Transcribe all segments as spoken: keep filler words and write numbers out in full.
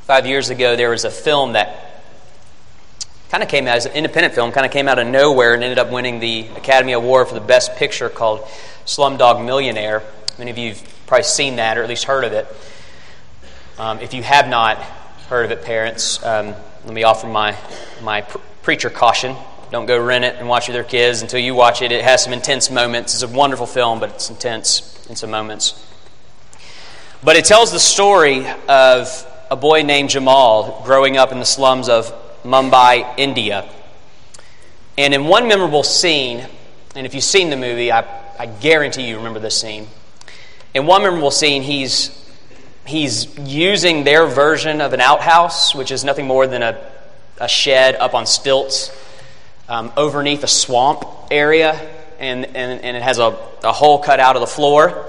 Five years ago, there was a film that kind of came out as an independent film, kind of came out of nowhere and ended up winning the Academy Award for the Best Picture, called Slumdog Millionaire. Many of you have probably seen that or at least heard of it. Um, if you have not heard of it, parents, um, let me offer my, my pr- preacher caution. Don't go rent it and watch it with your kids until you watch it. It has some intense moments. It's a wonderful film, but it's intense in some moments. But it tells the story of a boy named Jamal growing up in the slums of Mumbai, India. And in one memorable scene, and if you've seen the movie, I, I guarantee you remember this scene. In one memorable scene, he's he's using their version of an outhouse, which is nothing more than a, a shed up on stilts um, overneath a swamp area, and, and, and it has a, a hole cut out of the floor.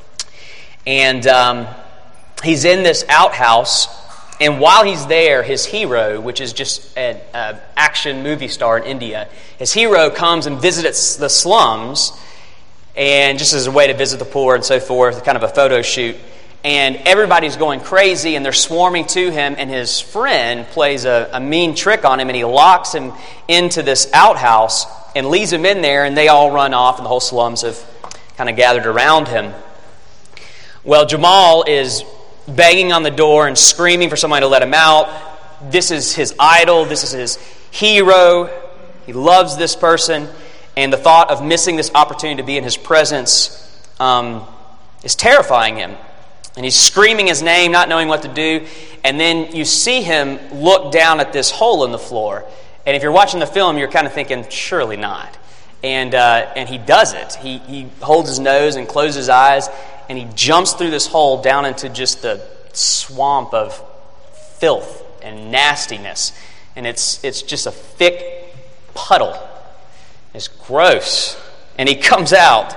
And um, he's in this outhouse, and while he's there, his hero, which is just an uh, action movie star in India, his hero comes and visits the slums, and just as a way to visit the poor and so forth, kind of a photo shoot. And everybody's going crazy, and they're swarming to him, and his friend plays a, a mean trick on him, and he locks him into this outhouse and leaves him in there, and they all run off, and the whole slums have kind of gathered around him. Well, Jamal is banging on the door and screaming for somebody to let him out. This is his idol. This is his hero. He loves this person. And the thought of missing this opportunity to be in his presence um, is terrifying him. And he's screaming his name, not knowing what to do. And then you see him look down at this hole in the floor. And if you're watching the film, you're kind of thinking, surely not. And uh, and he does it. He, he holds his nose and closes his eyes, and he jumps through this hole down into just the swamp of filth and nastiness. And it's it's just a thick puddle. It's gross. And he comes out,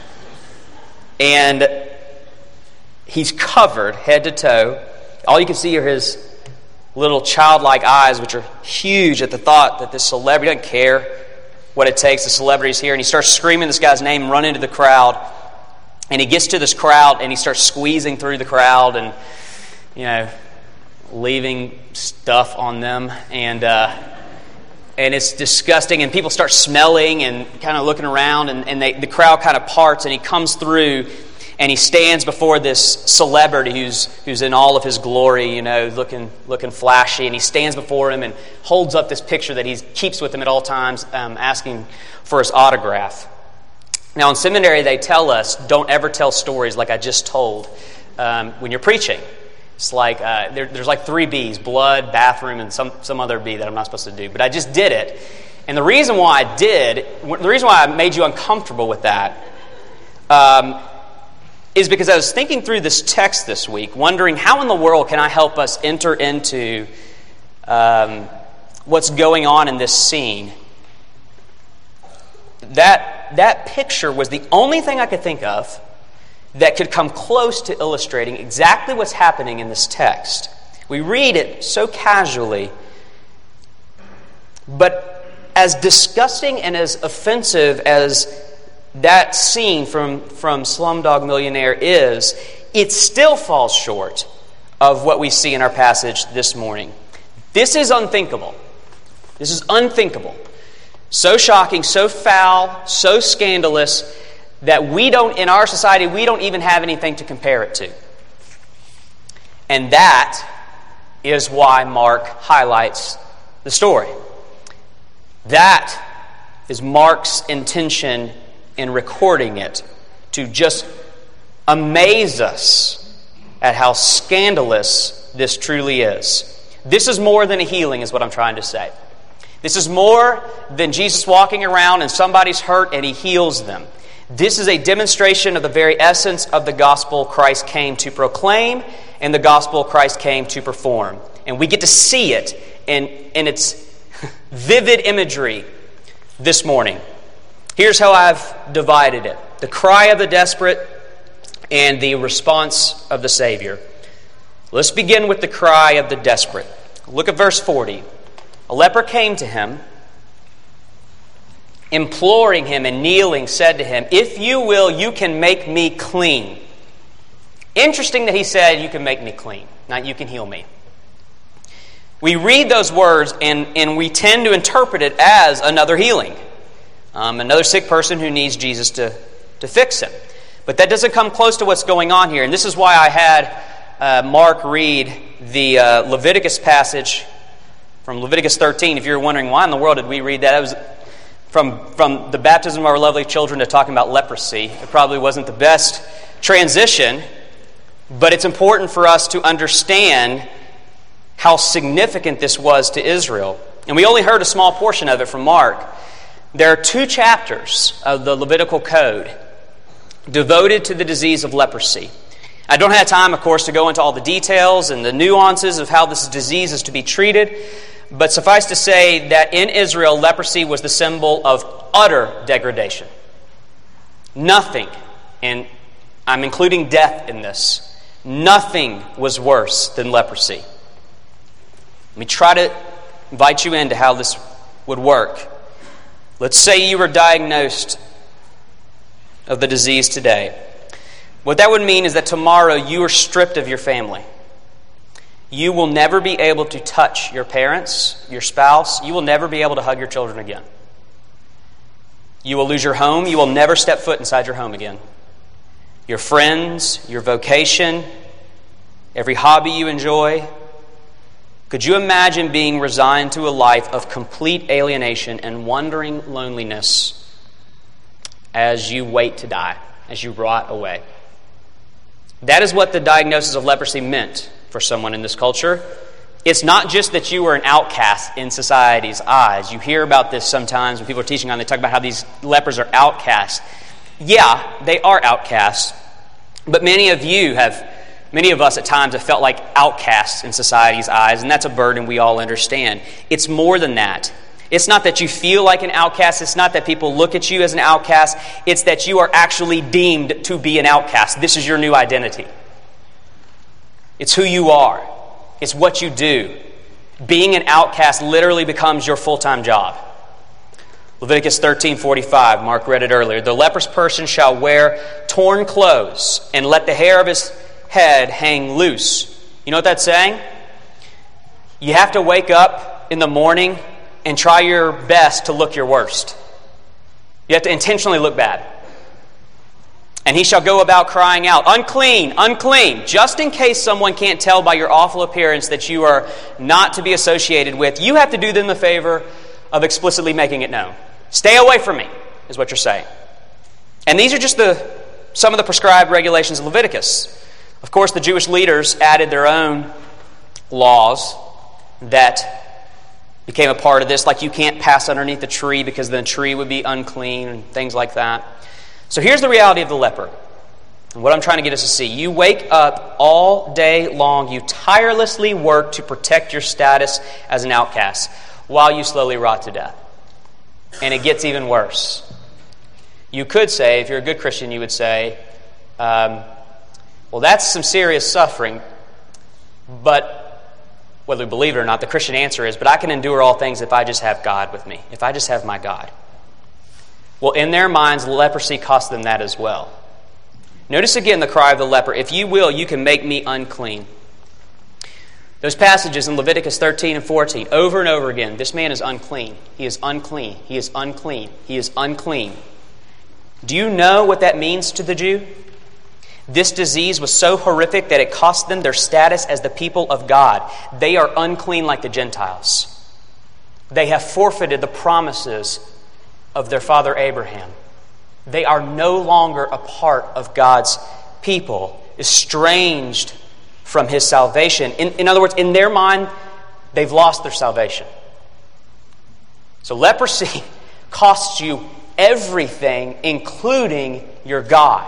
and he's covered head to toe. All you can see are his little childlike eyes, which are huge at the thought that this celebrity doesn't care what it takes. The celebrity's here, and he starts screaming this guy's name and run into the crowd. And he gets to this crowd, and he starts squeezing through the crowd and, you know, leaving stuff on them. And uh, and it's disgusting. And people start smelling and kind of looking around, and, and they, the crowd kind of parts, and he comes through, and he stands before this celebrity who's who's in all of his glory, you know, looking looking flashy. And he stands before him and holds up this picture that he keeps with him at all times, um, asking for his autograph. Now, in seminary, they tell us, don't ever tell stories like I just told um, when you're preaching. It's like, uh, there, there's like three B's, blood, bathroom, and some, some other B that I'm not supposed to do. But I just did it. And the reason why I did, the reason why I made you uncomfortable with that um, is because I was thinking through this text this week, wondering how in the world can I help us enter into um, what's going on in this scene. That that picture was the only thing I could think of that could come close to illustrating exactly what's happening in this text. We read it so casually, but as disgusting and as offensive as that scene from, from Slumdog Millionaire is, it still falls short of what we see in our passage this morning. This is unthinkable. This is unthinkable. So shocking, so foul, so scandalous that we don't, in our society, we don't even have anything to compare it to. And that is why Mark highlights the story. That is Mark's intention in recording it, to just amaze us at how scandalous this truly is. This is more than a healing, is what I'm trying to say. This is more than Jesus walking around and somebody's hurt and he heals them. This is a demonstration of the very essence of the gospel Christ came to proclaim and the gospel Christ came to perform. And we get to see it in, in its vivid imagery this morning. Here's how I've divided it: the cry of the desperate and the response of the Savior. Let's begin with the cry of the desperate. Look at verse forty. A leper came to him, imploring him and kneeling, said to him, "If you will, you can make me clean." Interesting that he said, "You can make me clean," not "you can heal me." we read those words and, and we tend to interpret it as another healing. Um, another sick person who needs Jesus to, to fix him. But that doesn't come close to what's going on here. And this is why I had uh, Mark read the uh, Leviticus passage from Leviticus thirteen. If you're wondering why in the world did we read that, it was from, from the baptism of our lovely children to talking about leprosy. It probably wasn't the best transition, but it's important for us to understand how significant this was to Israel. And we only heard a small portion of it from Mark. There are two chapters of the Levitical Code devoted to the disease of leprosy. I don't have time, of course, to go into all the details and the nuances of how this disease is to be treated, but suffice to say that in Israel, leprosy was the symbol of utter degradation. Nothing, and I'm including death in this, nothing was worse than leprosy. Let me try to invite you into how this would work. Let's say you were diagnosed of the disease today. What that would mean is that tomorrow you are stripped of your family. You will never be able to touch your parents, your spouse. You will never be able to hug your children again. You will lose your home. You will never step foot inside your home again. Your friends, your vocation, every hobby you enjoy. Could you imagine being resigned to a life of complete alienation and wandering loneliness as you wait to die, as you rot away? That is what the diagnosis of leprosy meant for someone in this culture. It's not just that you were an outcast in society's eyes. You hear about this sometimes when people are teaching on, they talk about how these lepers are outcasts. Yeah, they are outcasts, but many of you have, many of us at times have felt like outcasts in society's eyes, and that's a burden we all understand. It's more than that. It's not that you feel like an outcast. It's not that people look at you as an outcast. It's that you are actually deemed to be an outcast. This is your new identity. It's who you are. It's what you do. Being an outcast literally becomes your full-time job. Leviticus thirteen forty-five, Mark read it earlier. The leprous person shall wear torn clothes and let the hair of his head hang loose. You know what that's saying? You have to wake up in the morning and try your best to look your worst. You have to intentionally look bad. And he shall go about crying out, unclean, unclean, just in case someone can't tell by your awful appearance that you are not to be associated with. You have to do them the favor of explicitly making it known. Stay away from me, is what you're saying. And these are just the some of the prescribed regulations of Leviticus. Of course, the Jewish leaders added their own laws that became a part of this, like you can't pass underneath the tree because the tree would be unclean and things like that. So here's the reality of the leper. And what I'm trying to get us to see. You wake up all day long. You tirelessly work to protect your status as an outcast while you slowly rot to death. And it gets even worse. You could say, if you're a good Christian, you would say, um, well, that's some serious suffering, but whether we believe it or not, the Christian answer is, but I can endure all things if I just have God with me, if I just have my God. Well, in their minds, leprosy cost them that as well. Notice again the cry of the leper, if you will, you can make me unclean. Those passages in Leviticus thirteen and fourteen, over and over again, this man is unclean. He is unclean. He is unclean. He is unclean. Do you know what that means to the Jew? This disease was so horrific that it cost them their status as the people of God. They are unclean like the Gentiles. They have forfeited the promises of their father Abraham. They are no longer a part of God's people, estranged from His salvation. In, in other words, in their mind, they've lost their salvation. So leprosy costs you everything, including your God.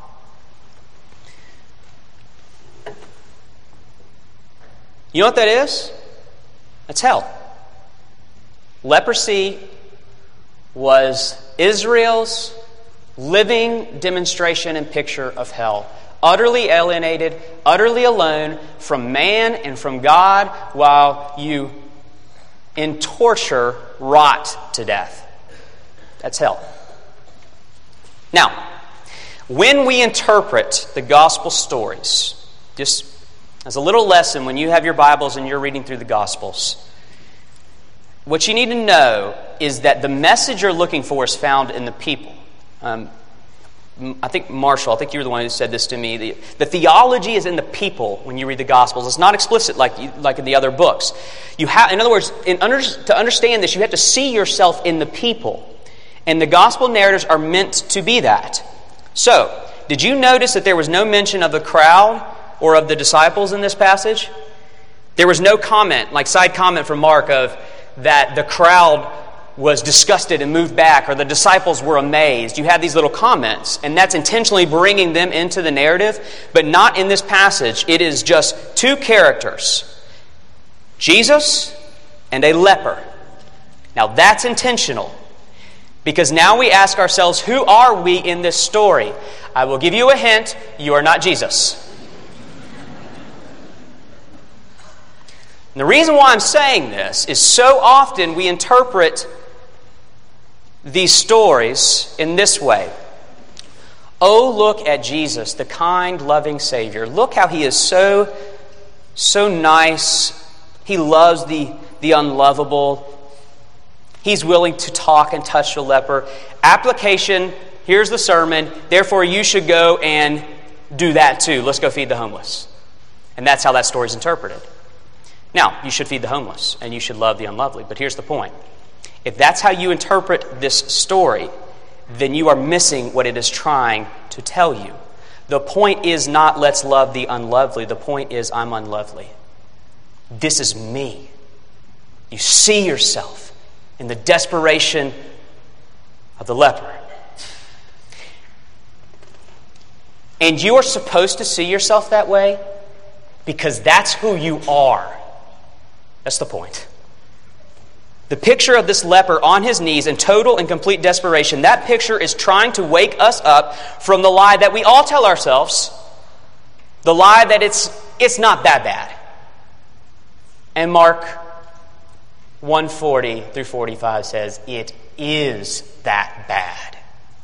You know what that is? That's hell. Leprosy was Israel's living demonstration and picture of hell. Utterly alienated, utterly alone from man and from God, while you in torture rot to death. That's hell. Now, when we interpret the gospel stories, just As a little lesson, when you have your Bibles and you're reading through the Gospels, what you need to know is that the message you're looking for is found in the people. Um, I think Marshall, I think you were the one who said this to me. The, the theology is in the people when you read the Gospels. It's not explicit like you, like in the other books. You have, in other words, in under, to understand this, you have to see yourself in the people. And the Gospel narratives are meant to be that. So, did you notice that there was no mention of the crowd or of the disciples in this passage? There was no comment, like side comment from Mark, of that the crowd was disgusted and moved back, or the disciples were amazed. You have these little comments, and that's intentionally bringing them into the narrative, but not in this passage. It is just two characters, Jesus and a leper. Now that's intentional, because now we ask ourselves, who are we in this story? I will give you a hint, you are not Jesus. And the reason why I'm saying this is so often we interpret these stories in this way. Oh, look at Jesus, the kind, loving Savior. Look how He is so, so nice. He loves the, the unlovable. He's willing to talk and touch the leper. Application, here's the sermon. Therefore, you should go and do that too. Let's go feed the homeless. And that's how that story is interpreted. Now, you should feed the homeless, and you should love the unlovely. But here's the point. If that's how you interpret this story, then you are missing what it is trying to tell you. The point is not, let's love the unlovely. The point is, I'm unlovely. This is me. You see yourself in the desperation of the leper. And you are supposed to see yourself that way because that's who you are. That's the point. The picture of this leper on his knees in total and complete desperation, that picture is trying to wake us up from the lie that we all tell ourselves, the lie that it's it's not that bad. And Mark one forty through forty-five says, it is that bad.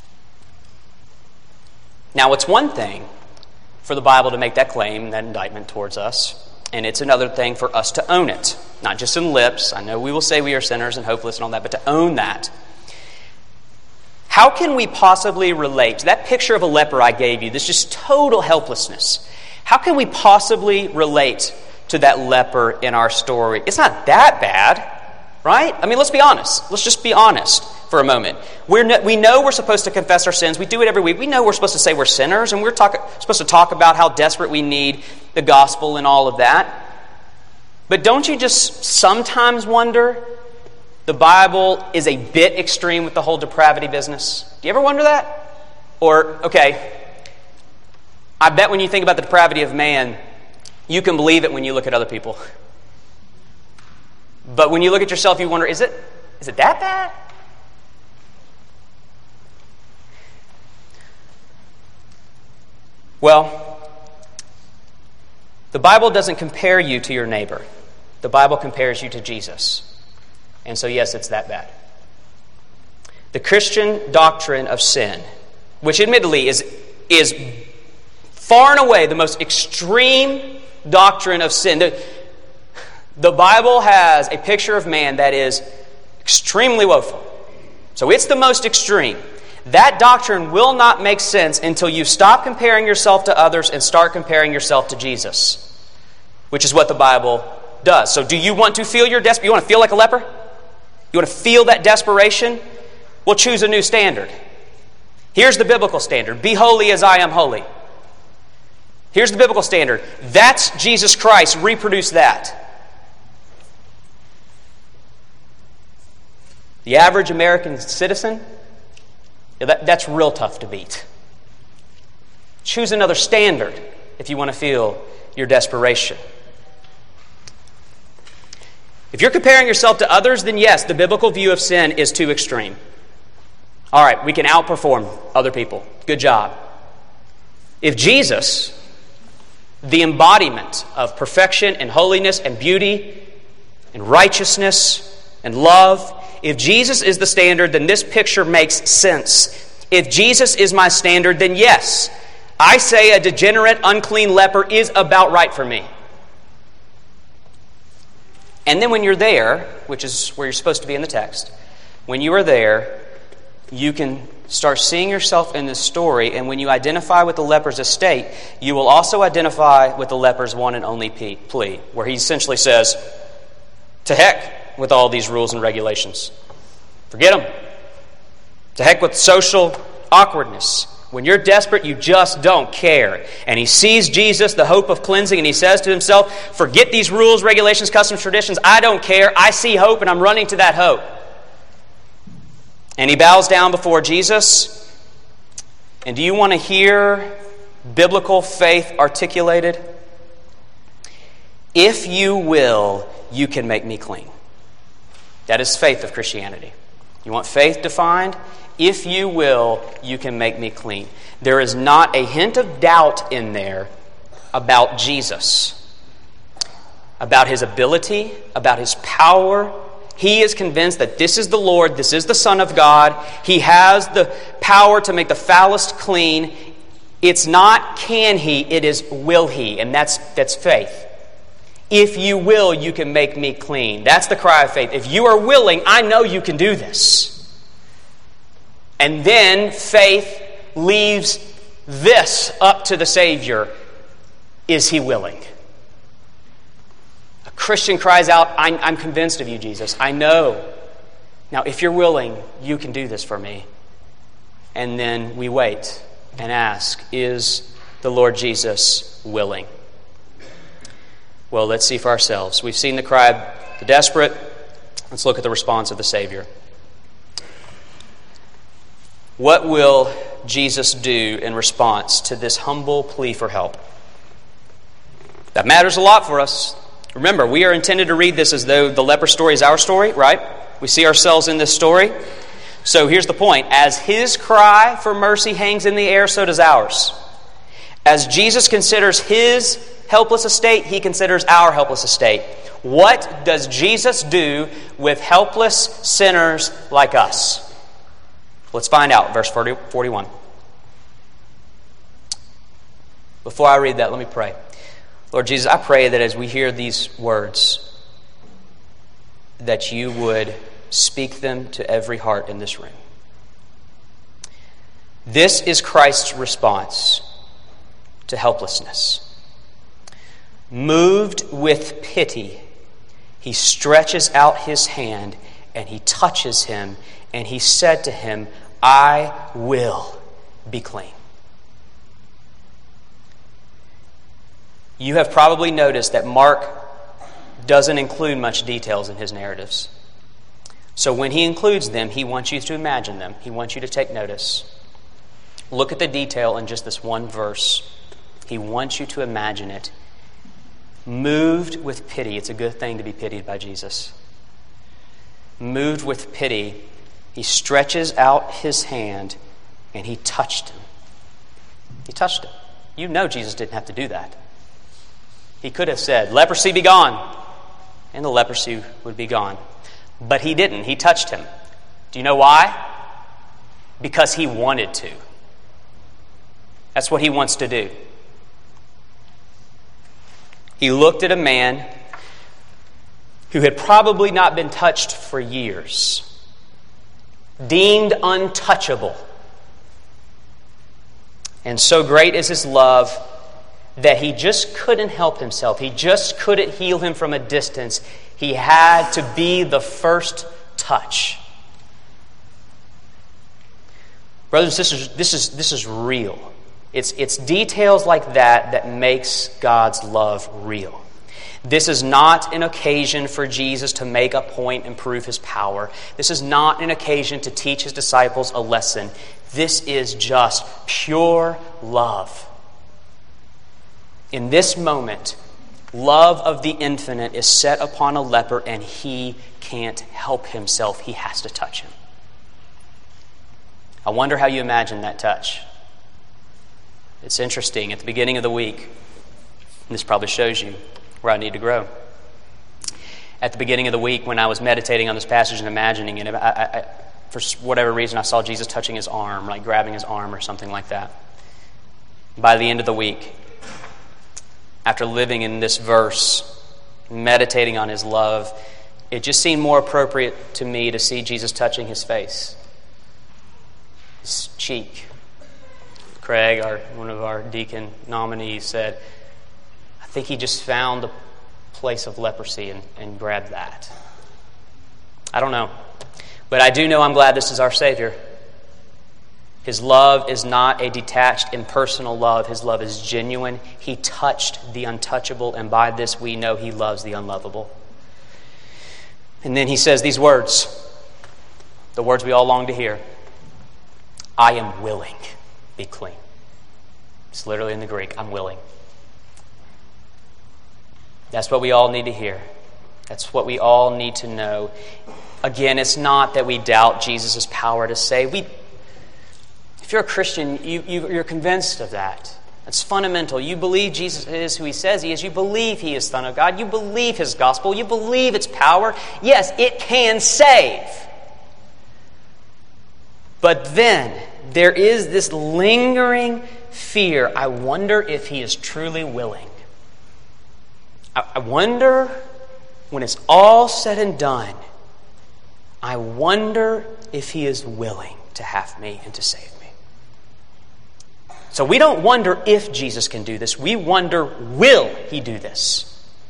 Now, it's one thing for the Bible to make that claim, that indictment towards us, and it's another thing for us to own it. Not just in lips. I know we will say we are sinners and hopeless and all that, but to own that. How can we possibly relate to that picture of a leper I gave you, this just total helplessness? How can we possibly relate to that leper in our story? It's not that bad, right? I mean, let's be honest. Let's just be honest for a moment. We're no, we know we're supposed to confess our sins. We do it every week. We know we're supposed to say we're sinners, and we're talk, supposed to talk about how desperate we need the gospel and all of that. But don't you just sometimes wonder, the Bible is a bit extreme with the whole depravity business? Do you ever wonder that? Or, okay, I bet when you think about the depravity of man, you can believe it when you look at other people. But when you look at yourself, you wonder, is it, is it that bad? Well, the Bible doesn't compare you to your neighbor. The Bible compares you to Jesus. And so, yes, it's that bad. The Christian doctrine of sin, which admittedly is, is far and away the most extreme doctrine of sin. The, the Bible has a picture of man that is extremely woeful. So it's the most extreme. That doctrine will not make sense until you stop comparing yourself to others and start comparing yourself to Jesus, which is what the Bible does. So do you want to feel your desperation? You want to feel like a leper? You want to feel that desperation? Well, choose a new standard. Here's the biblical standard. Be holy as I am holy. Here's the biblical standard. That's Jesus Christ. Reproduce that. The average American citizen, yeah, that, that's real tough to beat. Choose another standard if you want to feel your desperation. If you're comparing yourself to others, then yes, the biblical view of sin is too extreme. All right, we can outperform other people. Good job. If Jesus, the embodiment of perfection and holiness and beauty and righteousness and love, if Jesus is the standard, then this picture makes sense. If Jesus is my standard, then yes, I say a degenerate, unclean leper is about right for me. And then when you're there, which is where you're supposed to be in the text, when you are there, you can start seeing yourself in this story, and when you identify with the leper's estate, you will also identify with the leper's one and only plea, where he essentially says, to heck with all these rules and regulations. Forget them. To heck with social awkwardness. When you're desperate, you just don't care. And he sees Jesus, the hope of cleansing, and he says to himself, forget these rules, regulations, customs, traditions. I don't care. I see hope, and I'm running to that hope. And he bows down before Jesus. And do you want to hear biblical faith articulated? If you will, you can make me clean. That is faith of Christianity. You want faith defined? If you will, you can make me clean. There is not a hint of doubt in there about Jesus, about his ability, about his power. He is convinced that this is the Lord, this is the Son of God. He has the power to make the foulest clean. It's not can he, it is will he, and that's that's faith. If you will, you can make me clean. That's the cry of faith. If you are willing, I know you can do this. And then faith leaves this up to the Savior. Is he willing? A Christian cries out, I'm, I'm convinced of you, Jesus. I know. Now, if you're willing, you can do this for me. And then we wait and ask, is the Lord Jesus willing? Well, let's see for ourselves. We've seen the cry of the desperate. Let's look at the response of the Savior. What will Jesus do in response to this humble plea for help? That matters a lot for us. Remember, we are intended to read this as though the leper story is our story, right? We see ourselves in this story. So here's the point. As his cry for mercy hangs in the air, so does ours. As Jesus considers his helpless estate, he considers our helpless estate. What does Jesus do with helpless sinners like us? Let's find out. Verse forty-one. Before I read that, let me pray. Lord Jesus, I pray that as we hear these words, that you would speak them to every heart in this room. This is Christ's response to helplessness. Moved with pity, he stretches out his hand and he touches him, and he said to him, I will be clean. You have probably noticed that Mark doesn't include much details in his narratives. So when he includes them, he wants you to imagine them. He wants you to take notice. Look at the detail in just this one verse. He wants you to imagine it. Moved with pity. It's a good thing to be pitied by Jesus. Moved with pity, he stretches out his hand and he touched him. He touched him. You know Jesus didn't have to do that. He could have said, leprosy be gone, and the leprosy would be gone. But he didn't. He touched him. Do you know why? Because he wanted to. That's what he wants to do. He looked at a man who had probably not been touched for years, deemed untouchable. And so great is his love that he just couldn't help himself. He just couldn't heal him from a distance. He had to be the first touch. Brothers and sisters, this is, this is real. It's, it's details like that that makes God's love real. This is not an occasion for Jesus to make a point and prove his power. This is not an occasion to teach his disciples a lesson. This is just pure love. In this moment, love of the infinite is set upon a leper, and he can't help himself. He has to touch him. I wonder how you imagine that touch. It's interesting. At the beginning of the week, and this probably shows you where I need to grow. At the beginning of the week, when I was meditating on this passage and imagining it, I, I, I, for whatever reason, I saw Jesus touching his arm, like grabbing his arm or something like that. By the end of the week, after living in this verse meditating on his love, it just seemed more appropriate to me to see Jesus touching his face, his cheek. Craig, our, one of our deacon nominees, said, I think he just found the place of leprosy and, and grabbed that. I don't know. But I do know I'm glad this is our Savior. His love is not a detached, impersonal love. His love is genuine. He touched the untouchable, and by this we know he loves the unlovable. And then he says these words, the words we all long to hear. I am willing. Be clean. It's literally in the Greek. I'm willing. That's what we all need to hear. That's what we all need to know. Again, it's not that we doubt Jesus' power to save. We, if you're a Christian, you, you, you're convinced of that. That's fundamental. You believe Jesus is who he says he is. You believe he is Son of God. You believe his gospel. You believe its power. Yes, it can save. But then there is this lingering fear. I wonder if he is truly willing. I, I wonder, when it's all said and done, I wonder if he is willing to have me and to save me. So we don't wonder if Jesus can do this. We wonder, will he do this?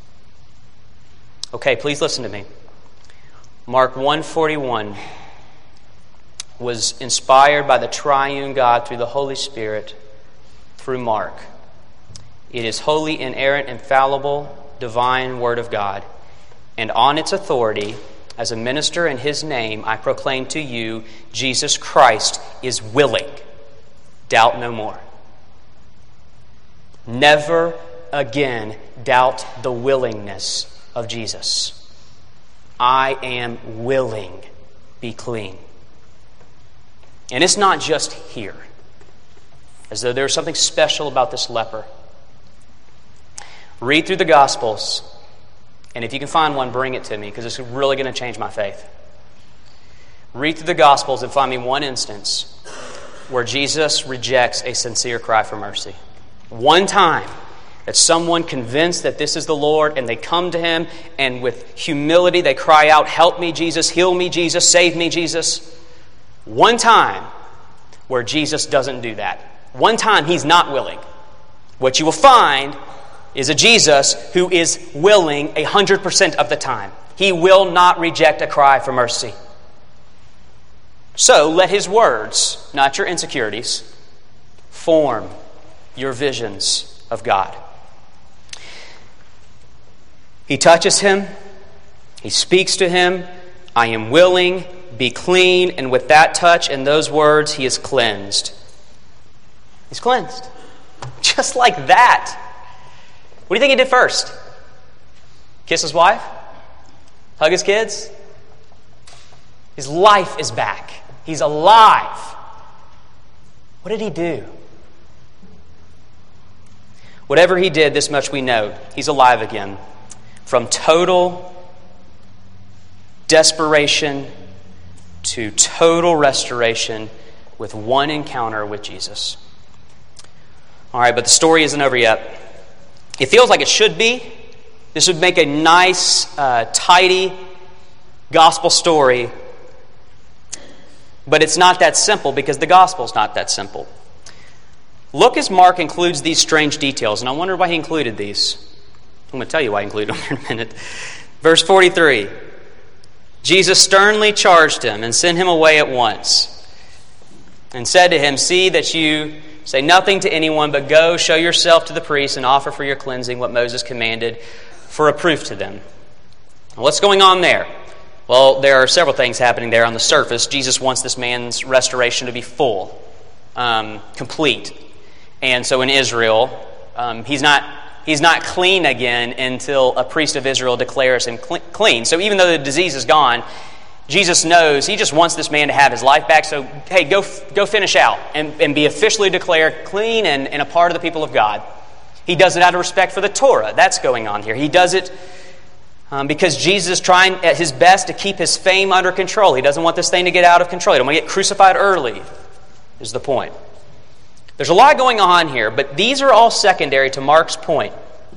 Okay, please listen to me. Mark one forty-one was inspired by the triune God through the Holy Spirit through Mark. It is holy, inerrant, infallible, divine Word of God. And on its authority, as a minister in his name, I proclaim to you, Jesus Christ is willing. Doubt no more. Never again doubt the willingness of Jesus. I am willing. Be clean. And it's not just here, as though there's something special about this leper. Read through the Gospels, and if you can find one, bring it to me, because it's really going to change my faith. Read through the Gospels and find me one instance where Jesus rejects a sincere cry for mercy. One time that someone convinced that this is the Lord, and they come to him, and with humility they cry out, help me, Jesus, heal me, Jesus, save me, Jesus. One time where Jesus doesn't do that. One time he's not willing. What you will find is a Jesus who is willing one hundred percent of the time. He will not reject a cry for mercy. So let his words, not your insecurities, form your visions of God. He touches him. He speaks to him. I am willing. Be clean. And with that touch and those words, he is cleansed. He's cleansed. Just like that. What do you think he did first? Kiss his wife? Hug his kids? His life is back. He's alive. What did he do? Whatever he did, this much we know. He's alive again. From total desperation to total restoration with one encounter with Jesus. All right, but the story isn't over yet. It feels like it should be. This would make a nice, uh, tidy gospel story. But it's not that simple, because the gospel's not that simple. Look as Mark includes these strange details, and I wonder why he included these. I'm going to tell you why he included them in a minute. Verse forty-three. Jesus sternly charged him and sent him away at once, and said to him, see that you say nothing to anyone, but go, show yourself to the priest, and offer for your cleansing what Moses commanded for a proof to them. What's going on there? Well, there are several things happening there on the surface. Jesus wants this man's restoration to be full, um, complete. And so in Israel, um, he's not he's not clean again until a priest of Israel declares him clean. So even though the disease is gone, Jesus knows he just wants this man to have his life back. So, hey, go go finish out and, and be officially declared clean and, and a part of the people of God. He does it out of respect for the Torah. That's going on here. He does it um, because Jesus is trying at his best to keep his fame under control. He doesn't want this thing to get out of control. He doesn't want to get crucified early, is the point. There's a lot going on here, but these are all secondary to Mark's point.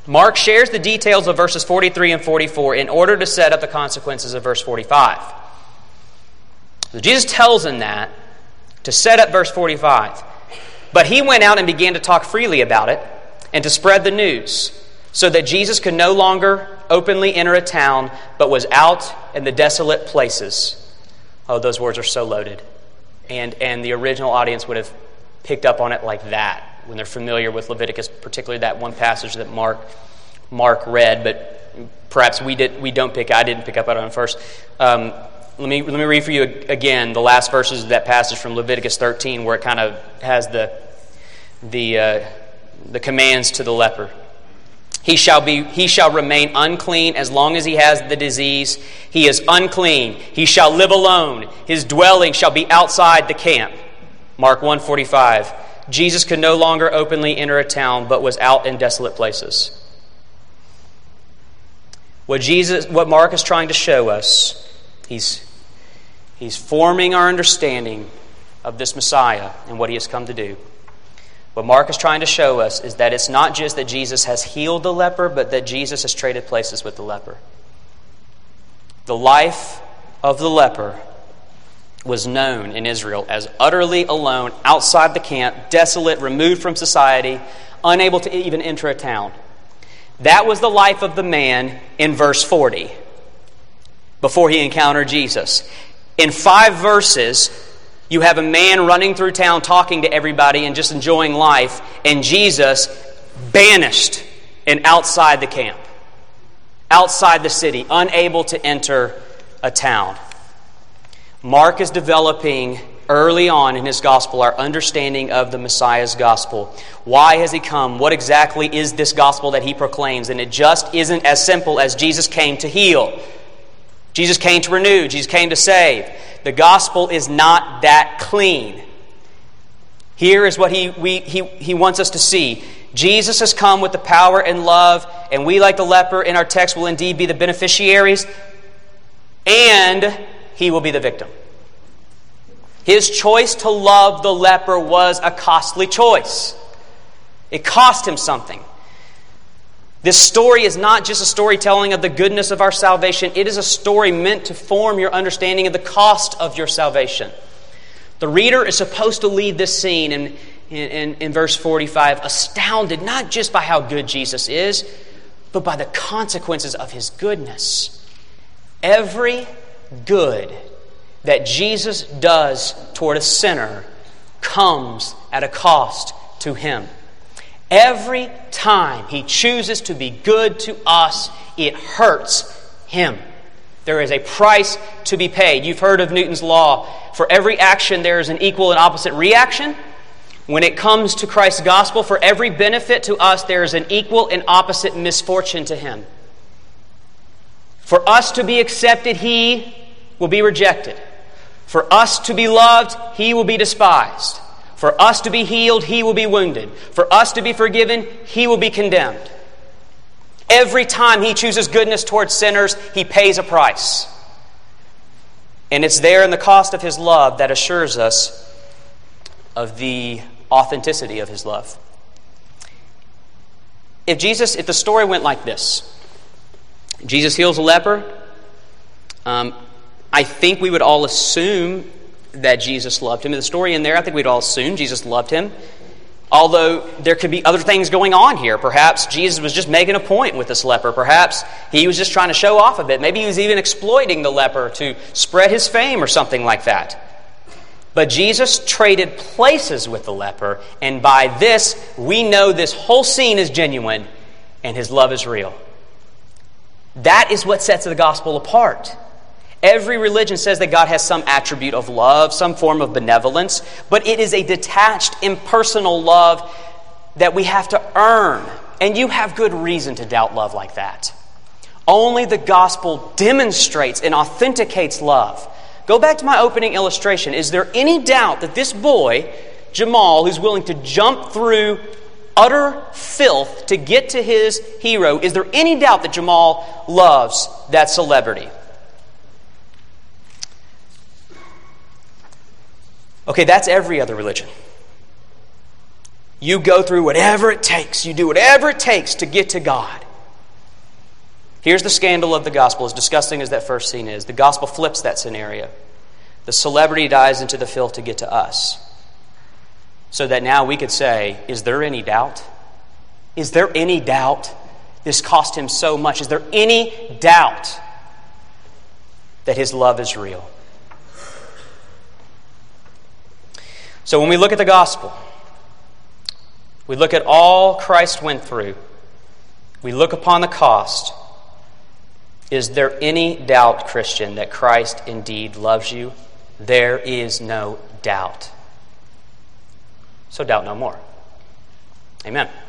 Mark shares the details of verses forty-three and forty-four in order to set up the consequences of verse forty-five. So Jesus tells him that to set up verse forty-five. But he went out and began to talk freely about it and to spread the news, so that Jesus could no longer openly enter a town, but was out in the desolate places. Oh, those words are so loaded. And, and the original audience would have picked up on it like that when they're familiar with Leviticus, particularly that one passage that Mark Mark read, but perhaps we did we don't pick I didn't pick up on it first. Um, let me let me read for you again the last verses of that passage from Leviticus thirteen, where it kind of has the the uh, the commands to the leper. He shall be he shall remain unclean as long as he has the disease. He is unclean. He shall live alone. His dwelling shall be outside the camp. Mark one forty-five. Jesus could no longer openly enter a town, but was out in desolate places. What Jesus, what Mark is trying to show us, he's, he's forming our understanding of this Messiah and what he has come to do. What Mark is trying to show us is that it's not just that Jesus has healed the leper, but that Jesus has traded places with the leper. The life of the leper was known in Israel as utterly alone, outside the camp, desolate, removed from society, unable to even enter a town. That was the life of the man in verse forty, before he encountered Jesus. In five verses, you have a man running through town talking to everybody and just enjoying life, and Jesus banished and outside the camp, outside the city, unable to enter a town. Mark is developing early on in his gospel our understanding of the Messiah's gospel. Why has he come? What exactly is this gospel that he proclaims? And it just isn't as simple as Jesus came to heal. Jesus came to renew. Jesus came to save. The gospel is not that clean. Here is what he, we, he, he wants us to see. Jesus has come with the power and love, and we, like the leper in our text, will indeed be the beneficiaries, and he will be the victim. His choice to love the leper was a costly choice. It cost him something. This story is not just a storytelling of the goodness of our salvation. It is a story meant to form your understanding of the cost of your salvation. The reader is supposed to leave this scene in, in, in verse forty-five astounded not just by how good Jesus is, but by the consequences of his goodness. Every good that Jesus does toward a sinner comes at a cost to him. Every time he chooses to be good to us, it hurts him. There is a price to be paid. You've heard of Newton's law. For every action, there is an equal and opposite reaction. When it comes to Christ's gospel, for every benefit to us, there is an equal and opposite misfortune to him. For us to be accepted, he will be rejected. For us to be loved, he will be despised. For us to be healed, he will be wounded. For us to be forgiven, he will be condemned. Every time he chooses goodness towards sinners, he pays a price. And it's there in the cost of his love that assures us of the authenticity of his love. If Jesus, if the story went like this, Jesus heals a leper, um, I think we would all assume that Jesus loved him. In the story in there, I think we'd all assume Jesus loved him. Although there could be other things going on here. Perhaps Jesus was just making a point with this leper. Perhaps he was just trying to show off a bit. Maybe he was even exploiting the leper to spread his fame or something like that. But Jesus traded places with the leper, and by this, we know this whole scene is genuine and his love is real. That is what sets the gospel apart. Every religion says that God has some attribute of love, some form of benevolence, but it is a detached, impersonal love that we have to earn. And you have good reason to doubt love like that. Only the gospel demonstrates and authenticates love. Go back to my opening illustration. Is there any doubt that this boy, Jamal, who's willing to jump through utter filth to get to his hero, is there any doubt that Jamal loves that celebrity? Okay, that's every other religion. You go through whatever it takes. You do whatever it takes to get to God. Here's the scandal of the gospel, as disgusting as that first scene is. The gospel flips that scenario. The celebrity dives into the filth to get to us. So that now we could say, is there any doubt? Is there any doubt? This cost him so much. Is there any doubt that his love is real? So when we look at the gospel, we look at all Christ went through, we look upon the cost. Is there any doubt, Christian, that Christ indeed loves you? There is no doubt. So doubt no more. Amen.